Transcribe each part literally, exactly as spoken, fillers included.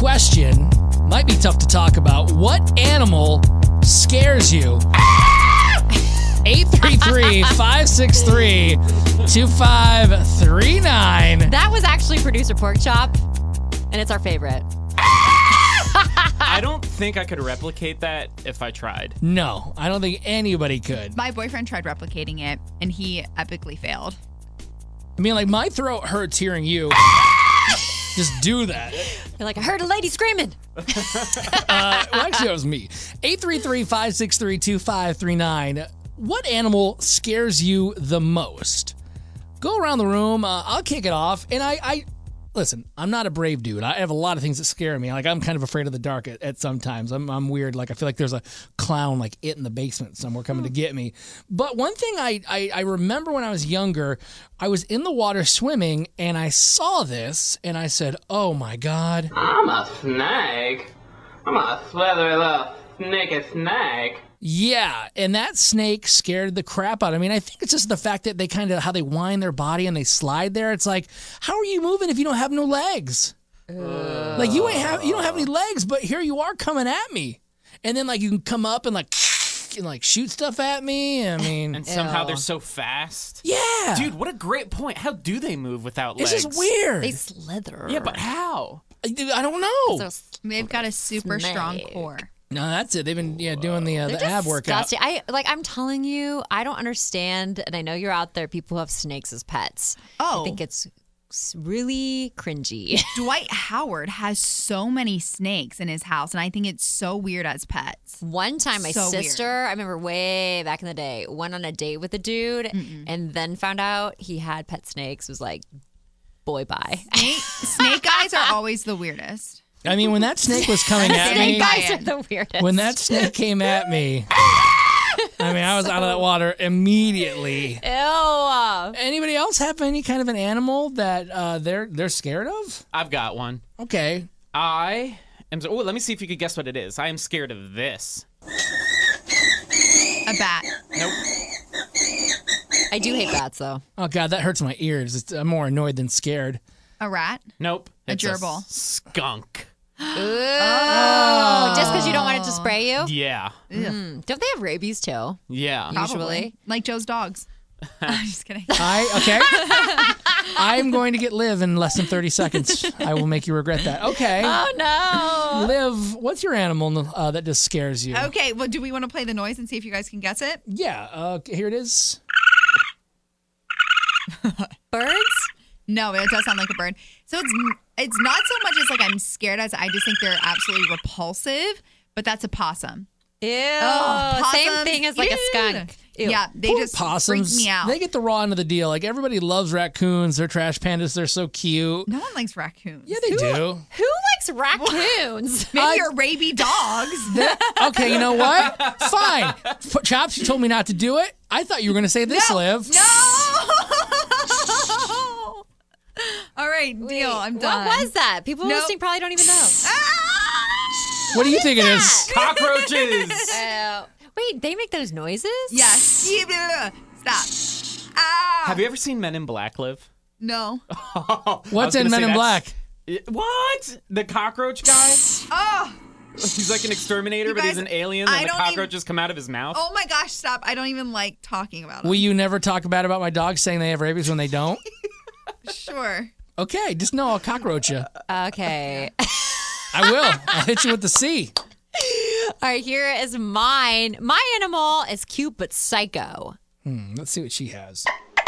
question might be tough to talk about. What animal scares you? eight three three, five six three, two five three nine. That was actually producer Pork Chop, and it's our favorite. I don't think I could replicate that if I tried. No, I don't think anybody could. My boyfriend tried replicating it, and he epically failed. I mean, like, my throat hurts hearing you just do that. You're like, I heard a lady screaming. uh, well, actually, that was me. eight three three, five six three, two five three nine. What animal scares you the most? Go around the room. Uh, I'll kick it off. And I, I, listen, I'm not a brave dude. I have a lot of things that scare me. Like, I'm kind of afraid of the dark at, at sometimes. I'm, I'm weird. Like, I feel like there's a clown, like it in the basement somewhere coming to get me. But one thing I, I, I remember when I was younger, I was in the water swimming and I saw this and I said, oh my God. I'm a snake. I'm a slithery little snaky snake. Yeah, and that snake scared the crap out of me. And I think it's just the fact that they kind of, how they wind their body and they slide there. It's like, how are you moving if you don't have no legs? Uh, like, you ain't have, you don't have any legs, but here you are coming at me. And then, like, you can come up and, like, and, like, shoot stuff at me. I mean. And somehow Ew. they're so fast. Yeah. Dude, what a great point. How do they move without It's legs? just weird. They slither. Yeah, but how? I, I don't know. So They've got a super snake. strong core. No, that's it. They've been yeah doing the uh, the They're ab workout. disgusting. I like. I'm telling you, I don't understand, and I know you're out there. People who have snakes as pets. Oh. I think it's really cringy. Dwight Howard has so many snakes in his house, and I think it's so weird as pets. One time, my So sister, weird. I remember way back in the day, went on a date with a dude, Mm-mm. and then found out he had pet snakes. Was like, boy, bye. Snake, snake eyes are always the weirdest. I mean, when that snake was coming at Snake me, eyes Guys are the weirdest. when that snake came at me, I mean, I was out of that water immediately. Ew. Anybody else have any kind of an animal that uh, they're they're scared of? I've got one. Okay. I am. Oh, let me see if you could guess what it is. I am scared of this. A bat. Nope. I do hate bats, though. Oh God, that hurts my ears. It's, I'm more annoyed than scared. A rat. Nope. A It's gerbil. skunk. Ooh. Oh. Just because you don't want it to spray you? Yeah. Mm. Don't they have rabies, too? Yeah. Probably. Usually. Like Joe's dogs. I'm just kidding. I okay. I'm going to get Liv in less than thirty seconds. I will make you regret that. Okay. Oh, no. Liv, what's your animal uh, that just scares you? Okay, well, do we want to play the noise and see if you guys can guess it? Yeah. Uh, here it is. Birds? No, it does sound like a bird. So it's it's not so much as like I'm scared as I just think they're absolutely repulsive, but that's a possum. Ew. Oh, Same possums. thing as like Ew. a skunk. Ew. Yeah, they Poor just possums. freak me out. They get the raw end of the deal. Like, everybody loves raccoons. They're trash pandas. They're so cute. No one likes raccoons. Yeah, they do. Who likes raccoons? Maybe I- your rabid dogs. They're- okay, you know what? Fine. F- Chops, you told me not to do it. I thought you were going to say this, no, Liv. No. All right, deal. I'm done. What was that? People Nope. listening probably don't even know. What do you think it is? Cockroaches. Uh, wait, they make those noises? Yes. Stop. Ah. Have you ever seen Men in Black, Liv? No. What's in Men in Black? What? The cockroach guy? Oh. He's like an exterminator, You but he's guys, an alien, I and the don't even- cockroaches come out of his mouth. Oh my gosh, stop. I don't even like talking about it. Will you never talk bad about my dogs saying they have rabies when they don't? Sure. Okay, just know I'll cockroach you. Okay. I will. I'll hit you with the C. All right, here is mine. My animal is cute but psycho. Hmm, let's see what she has.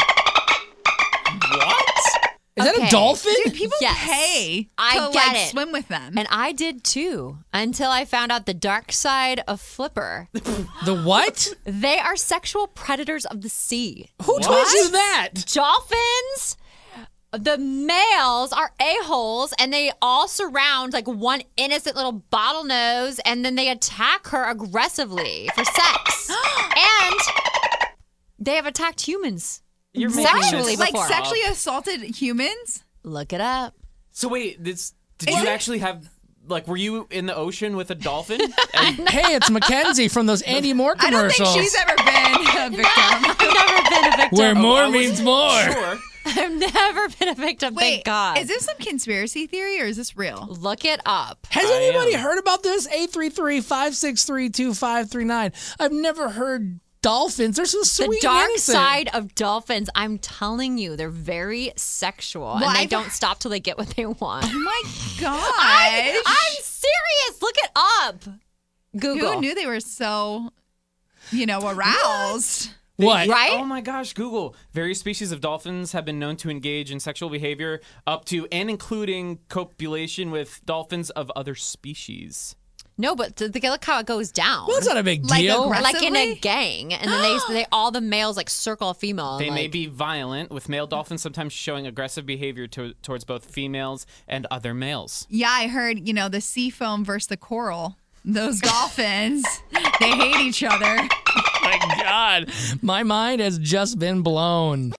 What? Is that Okay. a dolphin? Dude, people Yes. pay I to get like it. swim with them. And I did too, until I found out the dark side of Flipper. The what? They are sexual predators of the sea. Who told you that? Dolphins, the males are a-holes, and they all surround like one innocent little bottlenose, and then they attack her aggressively for sex. And they have attacked humans. You're Sexually making this like before. sexually assaulted humans? Look it up. So wait, this did Is you it- actually have like were you in the ocean with a dolphin? And Hey, it's Mackenzie from those Andy Moore I don't commercials. think she's ever been a victim. I've never been a victim. Where more I was- means more. Sure. I've never been a victim, Wait, thank God. is this some conspiracy theory or is this real? Look it up. Has I anybody am. heard about this? eight three three, five six three, two five three nine. I've never heard dolphins. They're so The sweet and dark innocent. side of dolphins, I'm telling you, they're very sexual. Well, and they I've- don't stop till they get what they want. Oh my gosh. I'm, I'm serious. Look it up. Google. Who knew they were so, you know, aroused? What? Right? Oh my gosh, Google. Various species of dolphins have been known to engage in sexual behavior up to and including copulation with dolphins of other species. No, but th- th- look how it goes down. Well, that's not a big Like deal. aggressive- like in a Aggressively? gang, and then they, they all the males like circle a female. They and, may like, be violent, with male dolphins sometimes showing aggressive behavior to, towards both females and other males. Yeah, I heard, you know, the sea foam versus the coral. Those dolphins, they hate each other. My God. My mind has just been blown.